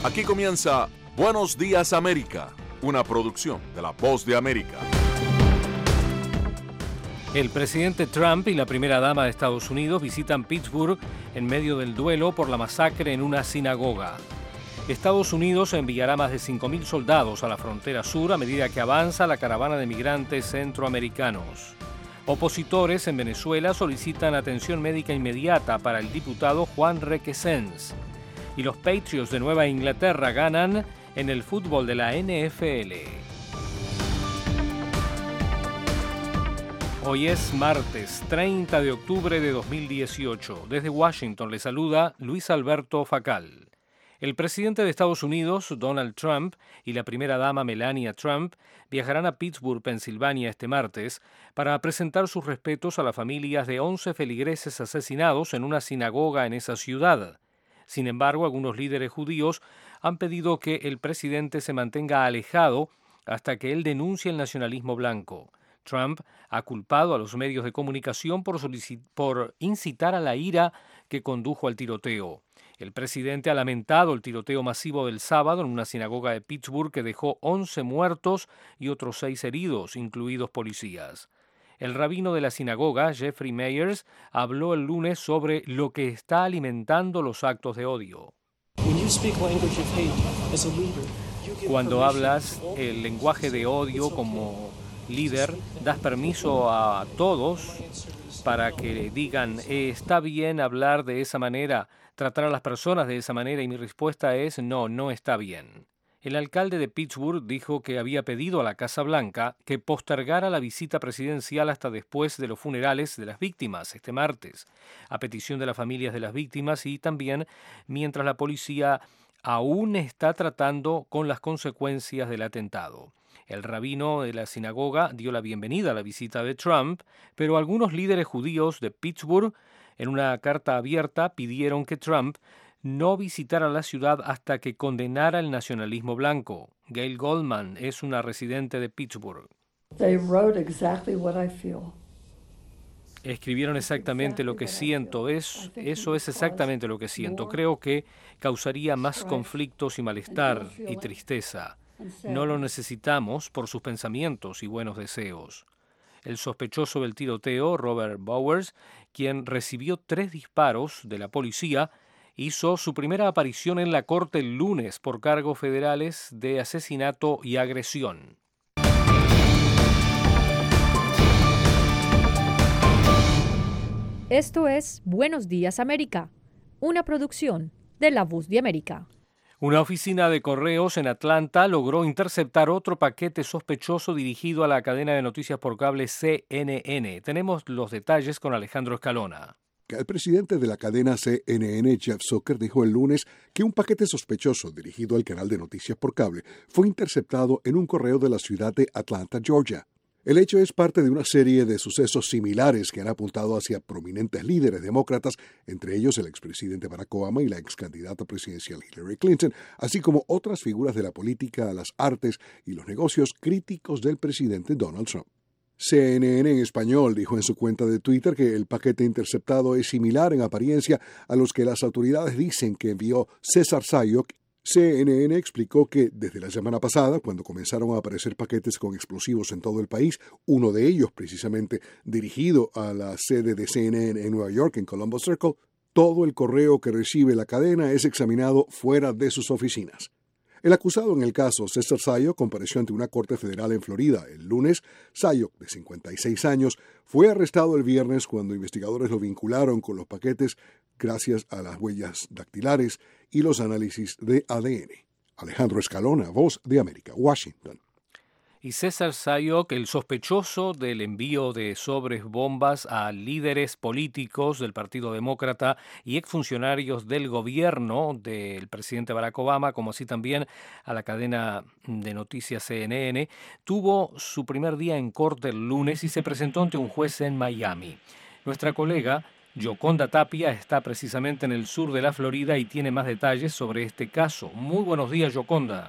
Aquí comienza Buenos Días América, una producción de La Voz de América. El presidente Trump y la primera dama de Estados Unidos visitan Pittsburgh en medio del duelo por la masacre en una sinagoga. Estados Unidos enviará más de 5.000 soldados a la frontera sur a medida que avanza la caravana de migrantes centroamericanos. Opositores en Venezuela solicitan atención médica inmediata para el diputado Juan Requesens. Y los Patriots de Nueva Inglaterra ganan en el fútbol de la NFL. Hoy es martes 30 de octubre de 2018. Desde Washington le saluda Luis Alberto Facal. El presidente de Estados Unidos, Donald Trump, y la primera dama Melania Trump viajarán a Pittsburgh, Pensilvania, este martes para presentar sus respetos a las familias de 11 feligreses asesinados en una sinagoga en esa ciudad. Sin embargo, algunos líderes judíos han pedido que el presidente se mantenga alejado hasta que él denuncie el nacionalismo blanco. Trump ha culpado a los medios de comunicación por incitar a la ira que condujo al tiroteo. El presidente ha lamentado el tiroteo masivo del sábado en una sinagoga de Pittsburgh que dejó 11 muertos y otros 6 heridos, incluidos policías. El rabino de la sinagoga, Jeffrey Meyers, habló el lunes sobre lo que está alimentando los actos de odio. Cuando hablas el lenguaje de odio como líder, das permiso a todos para que digan, está bien hablar de esa manera, tratar a las personas de esa manera, y mi respuesta es no, no está bien. El alcalde de Pittsburgh dijo que había pedido a la Casa Blanca que postergara la visita presidencial hasta después de los funerales de las víctimas este martes, a petición de las familias de las víctimas y también mientras la policía aún está tratando con las consecuencias del atentado. El rabino de la sinagoga dio la bienvenida a la visita de Trump, pero algunos líderes judíos de Pittsburgh, en una carta abierta, pidieron que Trump no visitara la ciudad hasta que condenara el nacionalismo blanco. Gail Goldman es una residente de Pittsburgh. Escribieron exactamente lo que siento. Eso es exactamente lo que siento. Creo que causaría más conflictos y malestar y tristeza. No lo necesitamos por sus pensamientos y buenos deseos. El sospechoso del tiroteo, Robert Bowers, quien recibió 3 disparos de la policía, hizo su primera aparición en la corte el lunes por cargos federales de asesinato y agresión. Esto es Buenos Días América, una producción de La Voz de América. Una oficina de correos en Atlanta logró interceptar otro paquete sospechoso dirigido a la cadena de noticias por cable CNN. Tenemos los detalles con Alejandro Escalona. El presidente de la cadena CNN, Jeff Zucker, dijo el lunes que un paquete sospechoso dirigido al canal de noticias por cable fue interceptado en un correo de la ciudad de Atlanta, Georgia. El hecho es parte de una serie de sucesos similares que han apuntado hacia prominentes líderes demócratas, entre ellos el expresidente Barack Obama y la excandidata presidencial Hillary Clinton, así como otras figuras de la política, las artes y los negocios críticos del presidente Donald Trump. CNN en español dijo en su cuenta de Twitter que el paquete interceptado es similar en apariencia a los que las autoridades dicen que envió César Sayok. CNN explicó que desde la semana pasada, cuando comenzaron a aparecer paquetes con explosivos en todo el país, uno de ellos precisamente dirigido a la sede de CNN en Nueva York, en Columbus Circle, todo el correo que recibe la cadena es examinado fuera de sus oficinas. El acusado en el caso, César Sayok, compareció ante una corte federal en Florida el lunes. Sayok, de 56 años, fue arrestado el viernes cuando investigadores lo vincularon con los paquetes gracias a las huellas dactilares y los análisis de ADN. Alejandro Escalona, Voz de América, Washington. Y César Sayok, el sospechoso del envío de sobres bombas a líderes políticos del Partido Demócrata y exfuncionarios del gobierno del presidente Barack Obama, como así también a la cadena de noticias CNN, tuvo su primer día en corte el lunes y se presentó ante un juez en Miami. Nuestra colega Yoconda Tapia está precisamente en el sur de la Florida y tiene más detalles sobre este caso. Muy buenos días, Yoconda.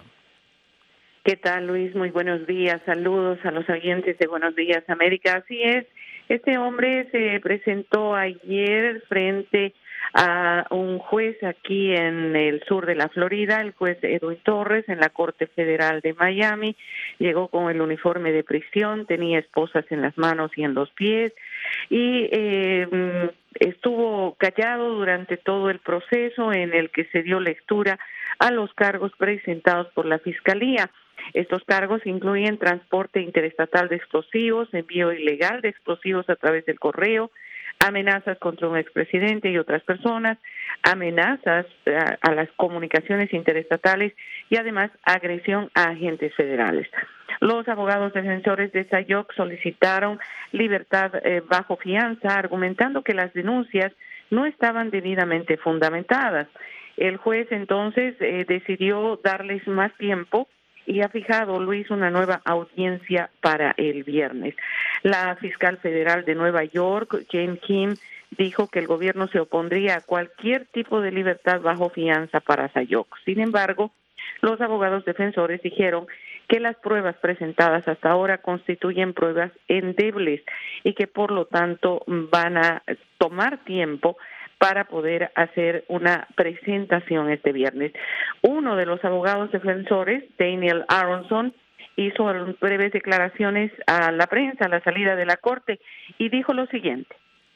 ¿Qué tal, Luis? Muy buenos días. Saludos a los oyentes de Buenos Días América. Así es, Este hombre se presentó ayer frente a un juez aquí en el sur de la Florida, el juez Edwin Torres, en la Corte Federal de Miami. Llegó con el uniforme de prisión, tenía esposas en las manos y en los pies, y estuvo callado durante todo el proceso en el que se dio lectura a los cargos presentados por la Fiscalía. Estos cargos incluyen transporte interestatal de explosivos, envío ilegal de explosivos a través del correo, amenazas contra un expresidente y otras personas, amenazas a las comunicaciones interestatales y además agresión a agentes federales. Los abogados defensores de Sayoc solicitaron libertad bajo fianza, argumentando que las denuncias no estaban debidamente fundamentadas. El juez entonces decidió darles más tiempo y ha fijado, Luis, una nueva audiencia para el viernes. La fiscal federal de Nueva York, Jane Kim, dijo que el gobierno se opondría a cualquier tipo de libertad bajo fianza para Sayoc. Sin embargo, los abogados defensores dijeron que las pruebas presentadas hasta ahora constituyen pruebas endebles y que por lo tanto van a tomar tiempo para poder hacer una presentación este viernes. Uno de los abogados defensores, Daniel Aronson, hizo breves declaraciones a la prensa a la salida de la corte y dijo lo siguiente.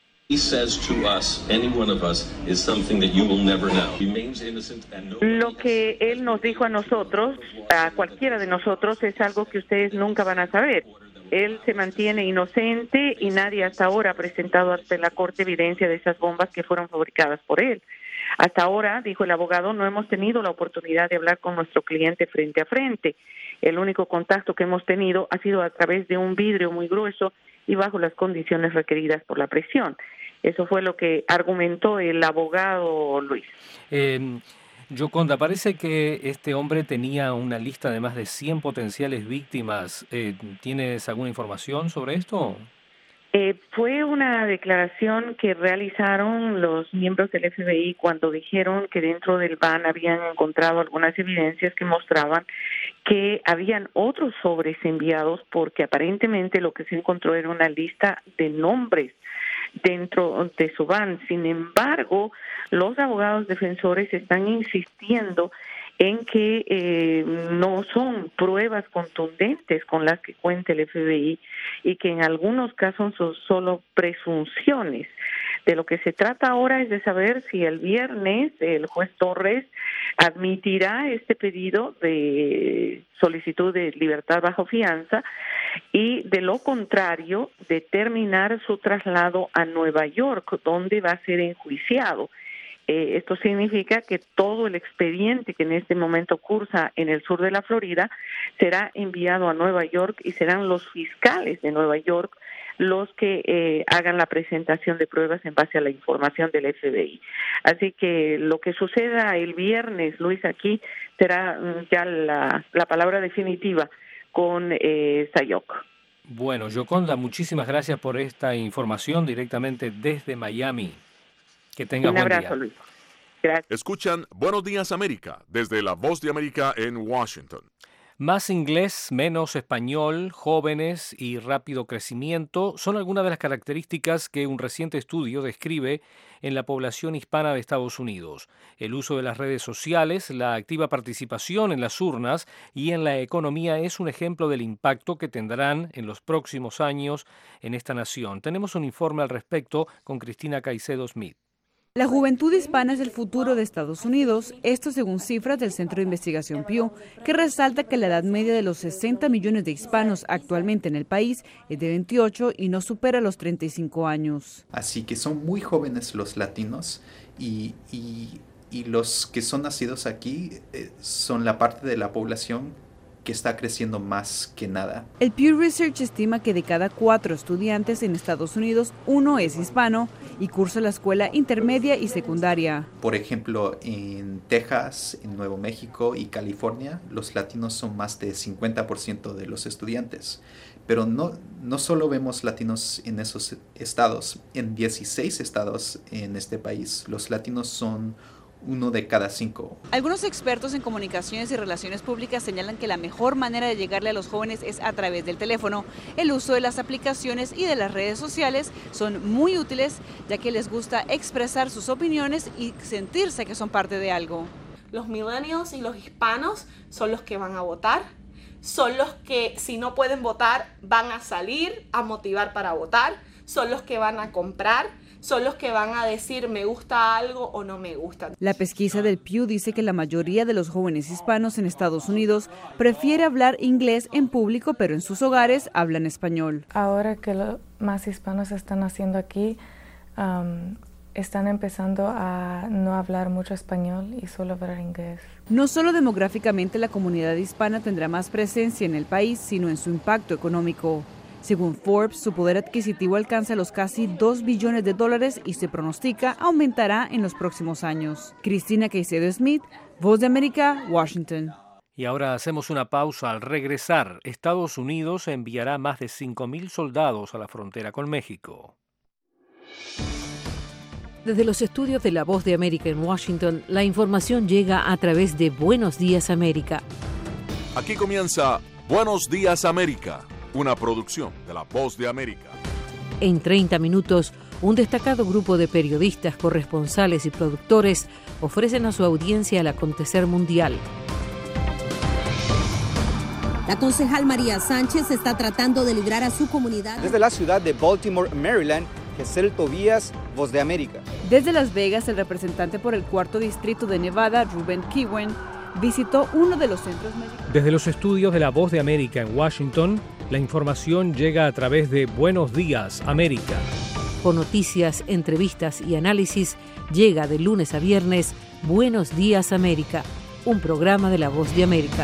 Lo que él nos dijo a nosotros, a cualquiera de nosotros, es algo que ustedes nunca van a saber. Él se mantiene inocente y nadie hasta ahora ha presentado ante la corte evidencia de esas bombas que fueron fabricadas por él. Hasta ahora, dijo el abogado, no hemos tenido la oportunidad de hablar con nuestro cliente frente a frente. El único contacto que hemos tenido ha sido a través de un vidrio muy grueso y bajo las condiciones requeridas por la prisión. Eso fue lo que argumentó el abogado Luis. Yoconda, parece que este hombre tenía una lista de más de 100 potenciales víctimas. ¿Tienes alguna información sobre esto? Fue una declaración que realizaron los miembros del FBI cuando dijeron que dentro del van habían encontrado algunas evidencias que mostraban que habían otros sobres enviados, porque aparentemente lo que se encontró era una lista de nombres dentro de su van. Sin embargo, los abogados defensores están insistiendo en que no son pruebas contundentes con las que cuenta el FBI y que en algunos casos son solo presunciones. De lo que se trata ahora es de saber si el viernes el juez Torres admitirá este pedido de solicitud de libertad bajo fianza y, de lo contrario, determinar su traslado a Nueva York, donde va a ser enjuiciado. Esto significa que todo el expediente que en este momento cursa en el sur de la Florida será enviado a Nueva York y serán los fiscales de Nueva York los que hagan la presentación de pruebas en base a la información del FBI. Así que lo que suceda el viernes, Luis, aquí será ya la palabra definitiva con Sayoc. Bueno, Yoconda, muchísimas gracias por esta información directamente desde Miami. Que tengas buen día. Un abrazo, Luis. Gracias. Escuchan Buenos Días América desde La Voz de América en Washington. Más inglés, menos español, jóvenes y rápido crecimiento son algunas de las características que un reciente estudio describe en la población hispana de Estados Unidos. El uso de las redes sociales, la activa participación en las urnas y en la economía es un ejemplo del impacto que tendrán en los próximos años en esta nación. Tenemos un informe al respecto con Cristina Caicedo Smith. La juventud hispana es el futuro de Estados Unidos, esto según cifras del Centro de Investigación Pew, que resalta que la edad media de los 60 millones de hispanos actualmente en el país es de 28 y no supera los 35 años. Así que son muy jóvenes los latinos y los que son nacidos aquí son la parte de la población que está creciendo más que nada. El Pew Research estima que de cada 4 estudiantes en Estados Unidos, 1 es hispano y cursa la escuela intermedia y secundaria. Por ejemplo, en Texas, en Nuevo México y California, los latinos son más de 50% de los estudiantes. Pero no solo vemos latinos en esos estados. En 16 estados en este país, los latinos son 1 de cada 5. Algunos expertos en comunicaciones y relaciones públicas señalan que la mejor manera de llegarle a los jóvenes es a través del teléfono. El uso de las aplicaciones y de las redes sociales son muy útiles, ya que les gusta expresar sus opiniones y sentirse que son parte de algo. Los millennials y los hispanos son los que van a votar, son los que, si no pueden votar, van a salir a motivar para votar, son los que van a comprar, son los que van a decir me gusta algo o no me gusta. La pesquisa del Pew dice que la mayoría de los jóvenes hispanos en Estados Unidos prefiere hablar inglés en público, pero en sus hogares hablan español. Ahora que más hispanos están haciendo aquí, están empezando a no hablar mucho español y solo hablar inglés. No solo demográficamente la comunidad hispana tendrá más presencia en el país, sino en su impacto económico. Según Forbes, su poder adquisitivo alcanza los casi $2 billones y se pronostica aumentará en los próximos años. Cristina Caicedo Smith, Voz de América, Washington. Y ahora hacemos una pausa. Al regresar, Estados Unidos enviará más de 5.000 soldados a la frontera con México. Desde los estudios de La Voz de América en Washington, la información llega a través de Buenos Días América. Aquí comienza Buenos Días América, una producción de La Voz de América. En 30 minutos, un destacado grupo de periodistas, corresponsales y productores ofrecen a su audiencia el acontecer mundial. La concejal María Sánchez está tratando de librar a su comunidad. Desde la ciudad de Baltimore, Maryland, Gesell Tobías, Voz de América. Desde Las Vegas, el representante por el 4º distrito de Nevada, Ruben Kiwen, visitó uno de los centros médicos. Desde los estudios de La Voz de América en Washington, la información llega a través de Buenos Días América. Con noticias, entrevistas y análisis, llega de lunes a viernes Buenos Días América, un programa de La Voz de América.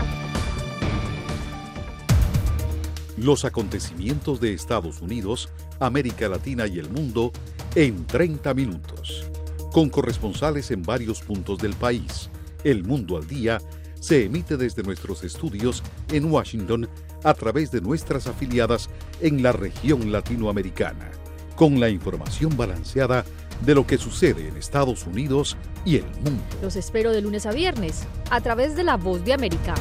Los acontecimientos de Estados Unidos, América Latina y el mundo en 30 minutos. Con corresponsales en varios puntos del país. El Mundo al Día se emite desde nuestros estudios en Washington a través de nuestras afiliadas en la región latinoamericana, con la información balanceada de lo que sucede en Estados Unidos y el mundo. Los espero de lunes a viernes a través de La Voz de América.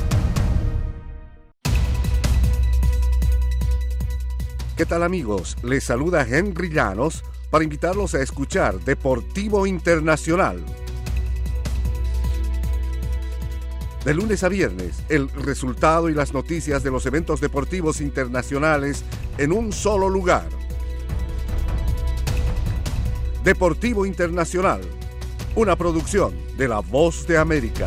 ¿Qué tal, amigos? Les saluda Henry Llanos para invitarlos a escuchar Deportivo Internacional. De lunes a viernes, el resultado y las noticias de los eventos deportivos internacionales en un solo lugar. Deportivo Internacional, una producción de La Voz de América.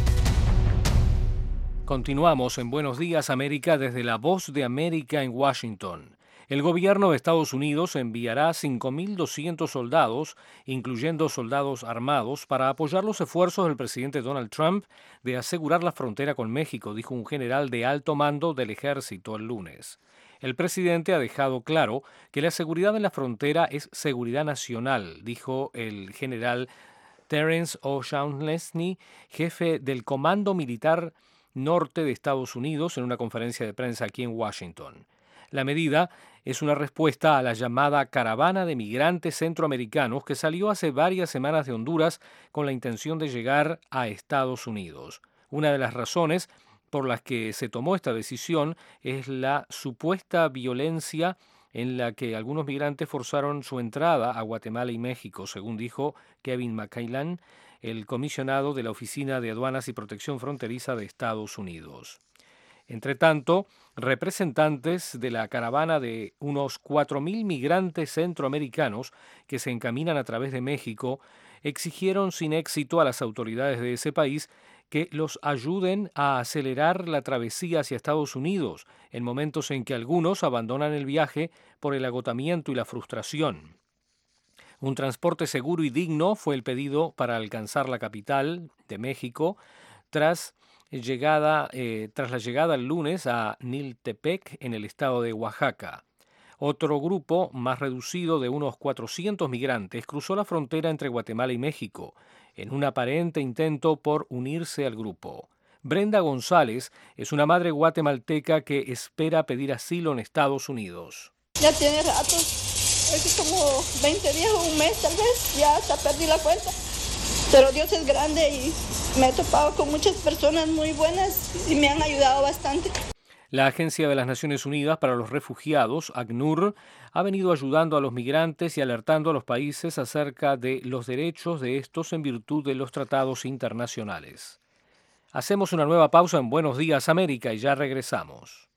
Continuamos en Buenos Días América desde La Voz de América en Washington. El gobierno de Estados Unidos enviará 5.200 soldados, incluyendo soldados armados, para apoyar los esfuerzos del presidente Donald Trump de asegurar la frontera con México, dijo un general de alto mando del ejército el lunes. El presidente ha dejado claro que la seguridad en la frontera es seguridad nacional, dijo el general Terence O'Shaughnessy, jefe del Comando Militar Norte de Estados Unidos, en una conferencia de prensa aquí en Washington. La medida es una respuesta a la llamada caravana de migrantes centroamericanos que salió hace varias semanas de Honduras con la intención de llegar a Estados Unidos. Una de las razones por las que se tomó esta decisión es la supuesta violencia en la que algunos migrantes forzaron su entrada a Guatemala y México, según dijo Kevin McClellan, el comisionado de la Oficina de Aduanas y Protección Fronteriza de Estados Unidos. Entre tanto, representantes de la caravana de unos 4.000 migrantes centroamericanos que se encaminan a través de México exigieron sin éxito a las autoridades de ese país que los ayuden a acelerar la travesía hacia Estados Unidos en momentos en que algunos abandonan el viaje por el agotamiento y la frustración. Un transporte seguro y digno fue el pedido para alcanzar la capital de México tras la llegada el lunes a Niltepec, en el estado de Oaxaca. Otro grupo, más reducido, de unos 400 migrantes, cruzó la frontera entre Guatemala y México, en un aparente intento por unirse al grupo. Brenda González es una madre guatemalteca que espera pedir asilo en Estados Unidos. Ya tiene rato, es como 20 días o un mes tal vez, ya hasta perdí la cuenta. Pero Dios es grande y me he topado con muchas personas muy buenas y me han ayudado bastante. La Agencia de las Naciones Unidas para los Refugiados, ACNUR, ha venido ayudando a los migrantes y alertando a los países acerca de los derechos de estos en virtud de los tratados internacionales. Hacemos una nueva pausa en Buenos Días América y ya regresamos.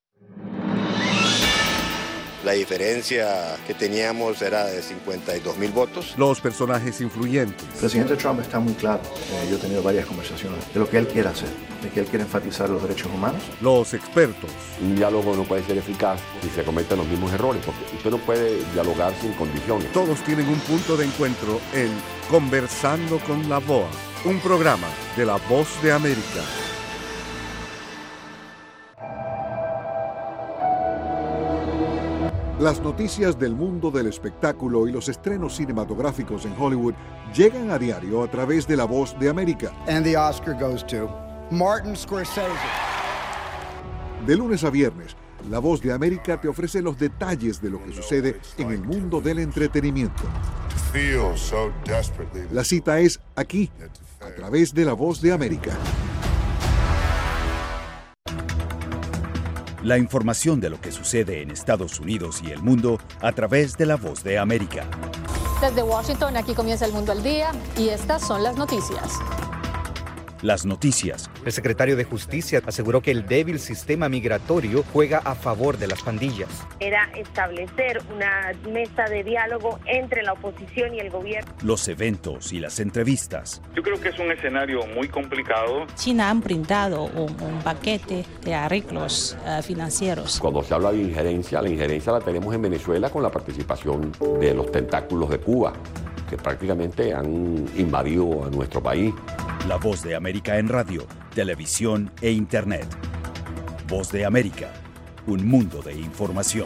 La diferencia que teníamos era de 52.000 votos. Los personajes influyentes. El presidente Trump está muy claro. Yo he tenido varias conversaciones de lo que él quiere hacer, de que él quiere enfatizar los derechos humanos. Los expertos. Un diálogo no puede ser eficaz si se cometen los mismos errores, porque usted no puede dialogar sin condiciones. Todos tienen un punto de encuentro en Conversando con la VOA, un programa de La Voz de América. Las noticias del mundo del espectáculo y los estrenos cinematográficos en Hollywood llegan a diario a través de La Voz de América. And the Oscar goes to Martin Scorsese. De lunes a viernes, La Voz de América te ofrece los detalles de lo que sucede en el mundo del entretenimiento. La cita es aquí, a través de La Voz de América. La información de lo que sucede en Estados Unidos y el mundo a través de La Voz de América. Desde Washington, aquí comienza El Mundo al Día y estas son las noticias. Las noticias. El secretario de Justicia aseguró que el débil sistema migratorio juega a favor de las pandillas. Era establecer una mesa de diálogo entre la oposición y el gobierno. Los eventos y las entrevistas. Yo creo que es un escenario muy complicado. China han brindado un paquete de arreglos financieros. Cuando se habla de injerencia, la injerencia la tenemos en Venezuela con la participación de los tentáculos de Cuba, que prácticamente han invadido a nuestro país. La Voz de América en radio, televisión e internet. Voz de América, un mundo de información.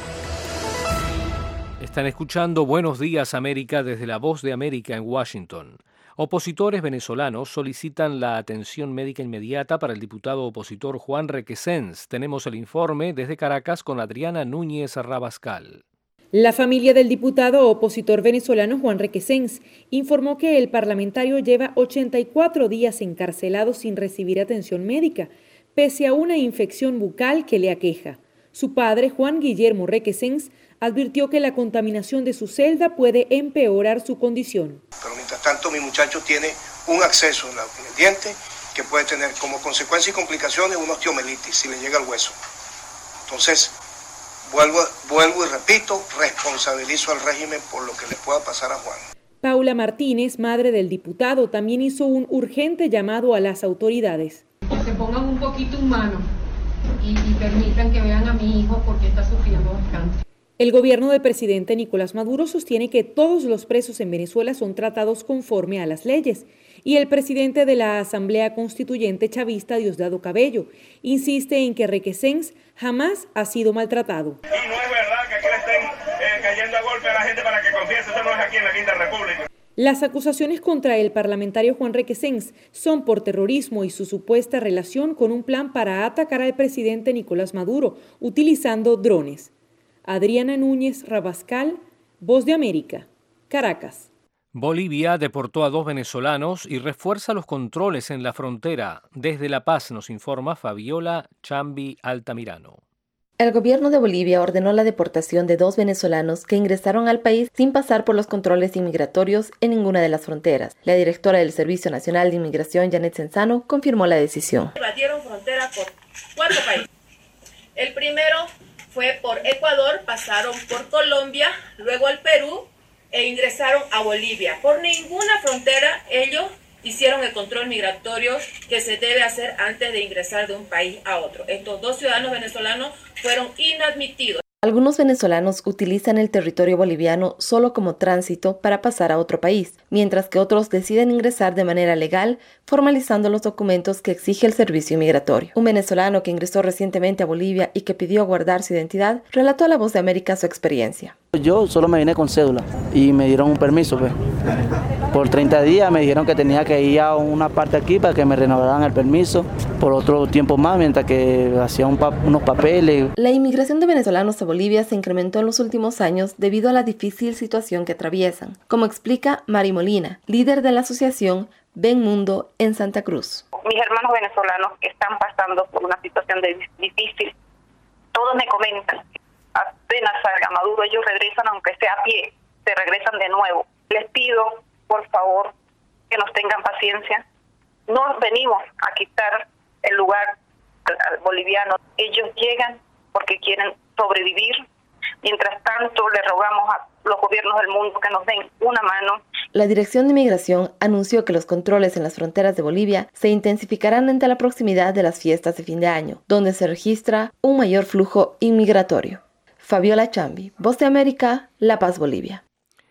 Están escuchando Buenos Días América desde La Voz de América en Washington. Opositores venezolanos solicitan la atención médica inmediata para el diputado opositor Juan Requesens. Tenemos el informe desde Caracas con Adriana Núñez Rabascal. La familia del diputado opositor venezolano Juan Requesens informó que el parlamentario lleva 84 días encarcelado sin recibir atención médica, pese a una infección bucal que le aqueja. Su padre, Juan Guillermo Requesens, advirtió que la contaminación de su celda puede empeorar su condición. Pero mientras tanto, mi muchacho tiene un acceso en el diente que puede tener como consecuencia y complicaciones una osteomelitis si le llega al hueso. Entonces, Vuelvo y repito, responsabilizo al régimen por lo que le pueda pasar a Juan. Paula Martínez, madre del diputado, también hizo un urgente llamado a las autoridades. Que se pongan un poquito humanos y permitan que vean a mi hijo porque está sufriendo bastante. El gobierno del presidente Nicolás Maduro sostiene que todos los presos en Venezuela son tratados conforme a las leyes. Y el presidente de la Asamblea Constituyente chavista, Diosdado Cabello, insiste en que Requesens jamás ha sido maltratado. Y no es verdad que aquí le estén cayendo a golpe a la gente para que confiese, eso no es aquí en la Quinta República. Las acusaciones contra el parlamentario Juan Requesens son por terrorismo y su supuesta relación con un plan para atacar al presidente Nicolás Maduro utilizando drones. Adriana Núñez Rabascal, Voz de América, Caracas. Bolivia deportó a 2 venezolanos y refuerza los controles en la frontera. Desde La Paz nos informa Fabiola Chambi Altamirano. El gobierno de Bolivia ordenó la deportación de 2 venezolanos que ingresaron al país sin pasar por los controles inmigratorios en ninguna de las fronteras. La directora del Servicio Nacional de Inmigración, Janet Senzano, confirmó la decisión. Batieron frontera por 4 países. El primero fue por Ecuador, pasaron por Colombia, luego al Perú, e ingresaron a Bolivia. Por ninguna frontera ellos hicieron el control migratorio que se debe hacer antes de ingresar de un país a otro. Estos 2 ciudadanos venezolanos fueron inadmitidos. Algunos venezolanos utilizan el territorio boliviano solo como tránsito para pasar a otro país, mientras que otros deciden ingresar de manera legal, formalizando los documentos que exige el servicio migratorio. Un venezolano que ingresó recientemente a Bolivia y que pidió guardar su identidad, relató a La Voz de América su experiencia. Yo solo me vine con cédula y me dieron un permiso, pues. por 30 días, me dijeron que tenía que ir a una parte aquí para que me renovaran el permiso por otro tiempo más, mientras que hacía unos papeles. La inmigración de venezolanos a Bolivia se incrementó en los últimos años debido a la difícil situación que atraviesan, como explica Mari Molina, líder de la asociación Ven Mundo en Santa Cruz. Mis hermanos venezolanos que están pasando por una situación difícil, todos me comentan, apenas salga Maduro, ellos regresan, aunque sea a pie, se regresan de nuevo. Les pido, por favor, que nos tengan paciencia. No venimos a quitar el lugar al boliviano. Ellos llegan porque quieren sobrevivir. Mientras tanto, le rogamos a los gobiernos del mundo que nos den una mano. La Dirección de Migración anunció que los controles en las fronteras de Bolivia se intensificarán ante la proximidad de las fiestas de fin de año, donde se registra un mayor flujo inmigratorio. Fabiola Chambi, Voz de América, La Paz, Bolivia.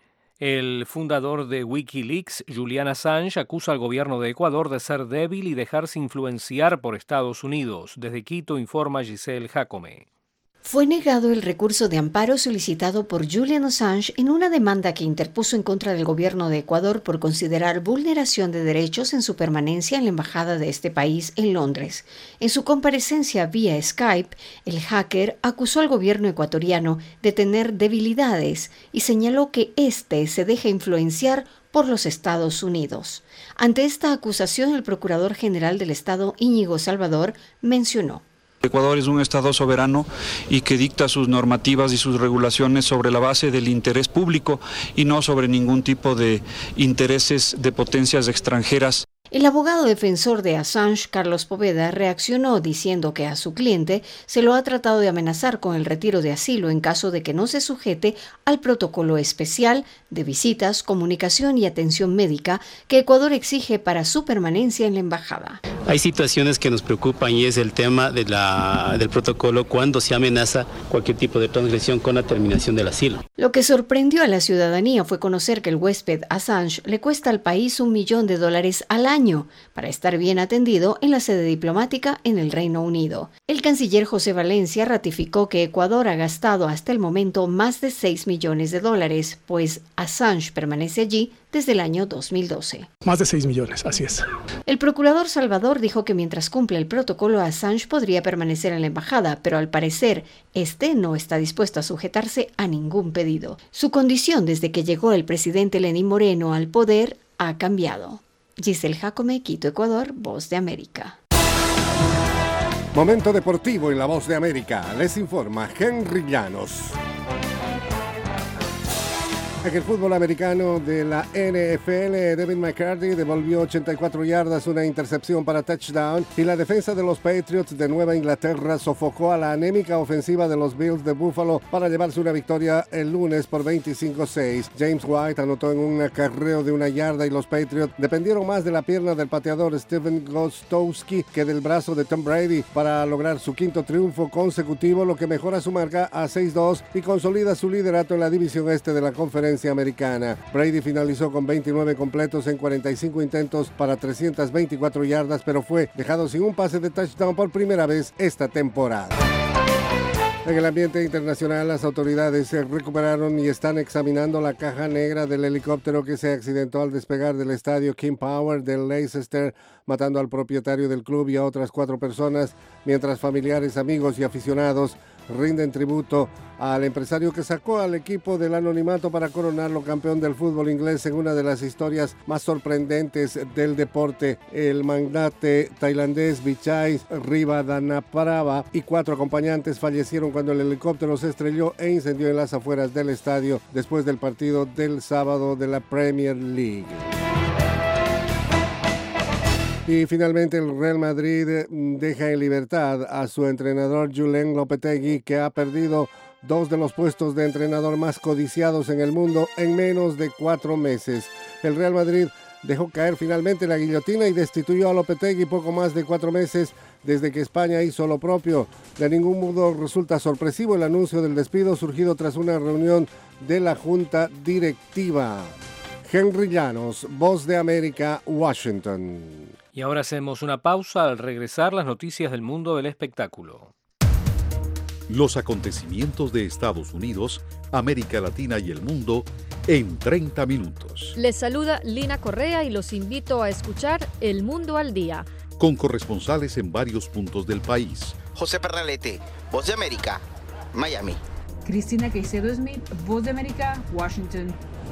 El fundador de Wikileaks, Julian Assange, acusa al gobierno de Ecuador de ser débil y dejarse influenciar por Estados Unidos. Desde Quito informa Giselle Jacome. Fue negado el recurso de amparo solicitado por Julian Assange en una demanda que interpuso en contra del gobierno de Ecuador por considerar vulneración de derechos en su permanencia en la embajada de este país en Londres. En su comparecencia vía Skype, el hacker acusó al gobierno ecuatoriano de tener debilidades y señaló que éste se deja influenciar por los Estados Unidos. Ante esta acusación, el Procurador General del Estado, Íñigo Salvador, mencionó: Ecuador es un Estado soberano y que dicta sus normativas y sus regulaciones sobre la base del interés público y no sobre ningún tipo de intereses de potencias extranjeras. El abogado defensor de Assange, Carlos Poveda, reaccionó diciendo que a su cliente se lo ha tratado de amenazar con el retiro de asilo en caso de que no se sujete al protocolo especial de visitas, comunicación y atención médica que Ecuador exige para su permanencia en la embajada. Hay situaciones que nos preocupan y es el tema del protocolo cuando se amenaza cualquier tipo de transgresión con la terminación del asilo. Lo que sorprendió a la ciudadanía fue conocer que el huésped Assange le cuesta al país $1 millón al año para estar bien atendido en la sede diplomática en el Reino Unido. El canciller José Valencia ratificó que Ecuador ha gastado hasta el momento más de $6 millones, pues Assange permanece allí desde el año 2012. Más de 6 millones, así es. El procurador Salvador dijo que mientras cumple el protocolo, Assange podría permanecer en la embajada, pero al parecer este no está dispuesto a sujetarse a ningún pedido. Su condición desde que llegó el presidente Lenín Moreno al poder ha cambiado. Giselle Jacome, Quito, Ecuador, Voz de América. Momento deportivo en la Voz de América. Les informa Henry Llanos. En el fútbol americano de la NFL, Devin McCarthy devolvió 84 yardas, una intercepción para touchdown, y la defensa de los Patriots de Nueva Inglaterra sofocó a la anémica ofensiva de los Bills de Buffalo para llevarse una victoria el lunes por 25-6. James White anotó en un acarreo de 1 yarda y los Patriots dependieron más de la pierna del pateador Steven Gostkowski que del brazo de Tom Brady para lograr su 5º triunfo consecutivo, lo que mejora su marca a 6-2 y consolida su liderato en la división este de la conferencia americana. Brady finalizó con 29 completos en 45 intentos para 324 yardas, pero fue dejado sin un pase de touchdown por primera vez esta temporada. En el ambiente internacional, las autoridades se recuperaron y están examinando la caja negra del helicóptero que se accidentó al despegar del estadio King Power de Leicester, matando al propietario del club y a otras 4 personas, mientras familiares, amigos y aficionados rinden tributo al empresario que sacó al equipo del anonimato para coronarlo campeón del fútbol inglés en una de las historias más sorprendentes del deporte. El magnate tailandés Vichai Rivadanaprava y 4 acompañantes fallecieron cuando el helicóptero se estrelló e incendió en las afueras del estadio después del partido del sábado de la Premier League. Y finalmente el Real Madrid deja en libertad a su entrenador Julen Lopetegui, que ha perdido 2 de los puestos de entrenador más codiciados en el mundo en menos de 4 meses. El Real Madrid dejó caer finalmente la guillotina y destituyó a Lopetegui poco más de 4 meses desde que España hizo lo propio. De ningún modo resulta sorpresivo el anuncio del despido surgido tras una reunión de la Junta Directiva. Henry Llanos, Voz de América, Washington. Y ahora hacemos una pausa. Al regresar, las noticias del mundo del espectáculo. Los acontecimientos de Estados Unidos, América Latina y el mundo en 30 minutos. Les saluda Lina Correa y los invito a escuchar El Mundo al Día. Con corresponsales en varios puntos del país. José Pernalete, Voz de América, Miami. Cristina Caicedo Smith, Voz de América, Washington.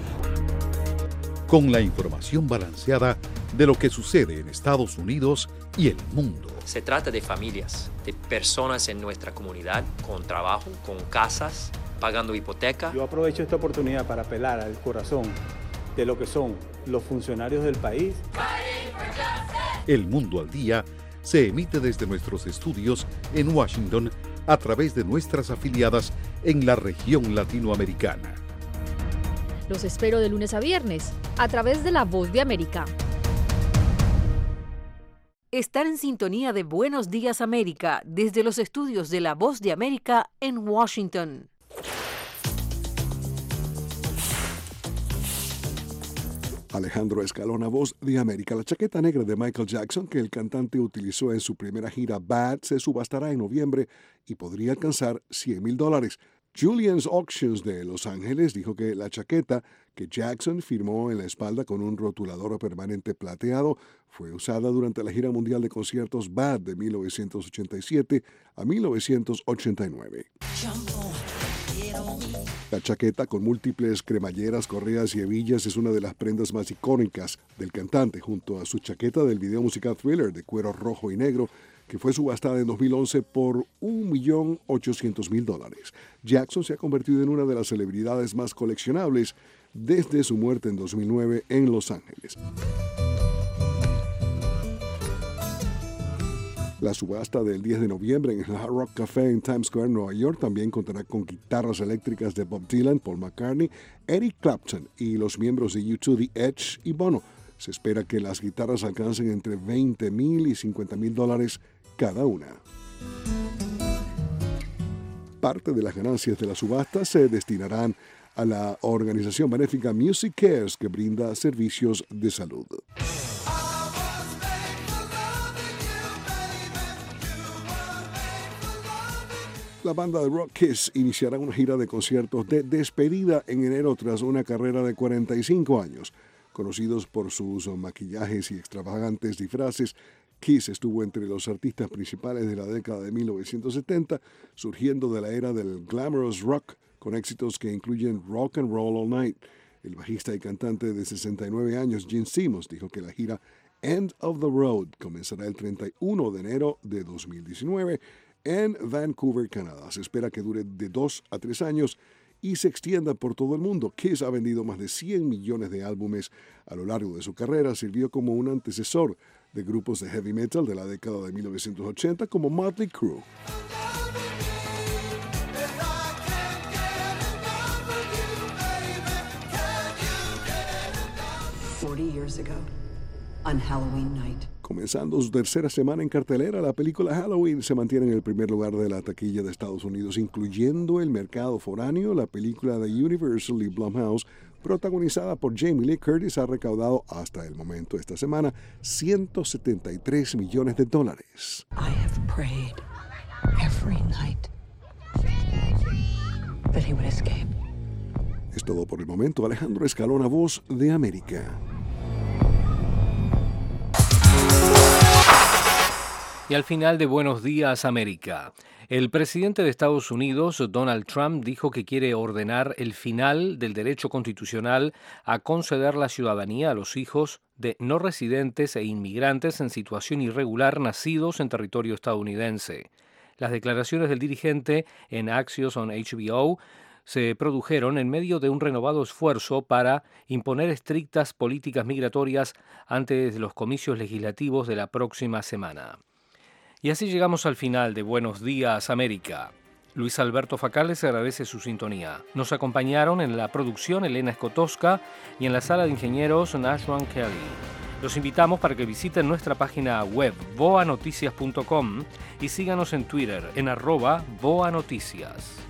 Con la información balanceada de lo que sucede en Estados Unidos y el mundo. Se trata de familias, de personas en nuestra comunidad, con trabajo, con casas, pagando hipoteca. Yo aprovecho esta oportunidad para apelar al corazón de lo que son los funcionarios del país. El Mundo al Día se emite desde nuestros estudios en Washington a través de nuestras afiliadas en la región latinoamericana. Los espero de lunes a viernes a través de La Voz de América. Están en sintonía de Buenos Días América desde los estudios de La Voz de América en Washington. Alejandro Escalona, Voz de América. La chaqueta negra de Michael Jackson, que el cantante utilizó en su primera gira Bad, se subastará en noviembre y podría alcanzar $100,000. Julian's Auctions de Los Ángeles dijo que la chaqueta que Jackson firmó en la espalda con un rotulador permanente plateado fue usada durante la gira mundial de conciertos Bad de 1987 a 1989. La chaqueta, con múltiples cremalleras, correas y hebillas, es una de las prendas más icónicas del cantante, junto a su chaqueta del video musical Thriller de cuero rojo y negro, que fue subastada en 2011 por $1.800.000. Jackson se ha convertido en una de las celebridades más coleccionables desde su muerte en 2009 en Los Ángeles. La subasta del 10 de noviembre en el Hard Rock Café en Times Square, Nueva York, también contará con guitarras eléctricas de Bob Dylan, Paul McCartney, Eric Clapton y los miembros de U2, The Edge y Bono. Se espera que las guitarras alcancen entre $20,000 y $50,000 cada una. Parte de las ganancias de la subasta se destinarán a la organización benéfica Music Cares, que brinda servicios de salud. La banda de rock Kiss iniciará una gira de conciertos de despedida en enero tras una carrera de 45 años. Conocidos por sus maquillajes y extravagantes disfraces, Kiss estuvo entre los artistas principales de la década de 1970, surgiendo de la era del glamorous rock, con éxitos que incluyen Rock and Roll All Night. El bajista y cantante de 69 años, Gene Simmons, dijo que la gira End of the Road comenzará el 31 de enero de 2019 en Vancouver, Canadá. Se espera que dure de 2 a 3 años y se extienda por todo el mundo. Kiss ha vendido más de 100 millones de álbumes a lo largo de su carrera. Sirvió como un antecesor de grupos de heavy metal de la década de 1980 como Motley Crue. Comenzando su tercera semana en cartelera, la película Halloween se mantiene en el primer lugar de la taquilla de Estados Unidos, incluyendo el mercado foráneo. La película de Universal y Blumhouse, protagonizada por Jamie Lee Curtis, ha recaudado hasta el momento esta semana $173 millones. I have prayed every night that he would escape. Es todo por el momento. Alejandro Escalona, Voz de América. Y al final de Buenos Días América, el presidente de Estados Unidos, Donald Trump, dijo que quiere ordenar el final del derecho constitucional a conceder la ciudadanía a los hijos de no residentes e inmigrantes en situación irregular nacidos en territorio estadounidense. Las declaraciones del dirigente en Axios on HBO se produjeron en medio de un renovado esfuerzo para imponer estrictas políticas migratorias antes de los comicios legislativos de la próxima semana. Y así llegamos al final de Buenos Días América. Luis Alberto Facal les agradece su sintonía. Nos acompañaron en la producción Elena Skotowska y en la sala de ingenieros Nashwan Kelly. Los invitamos para que visiten nuestra página web voanoticias.com y síganos en Twitter en @voanoticias.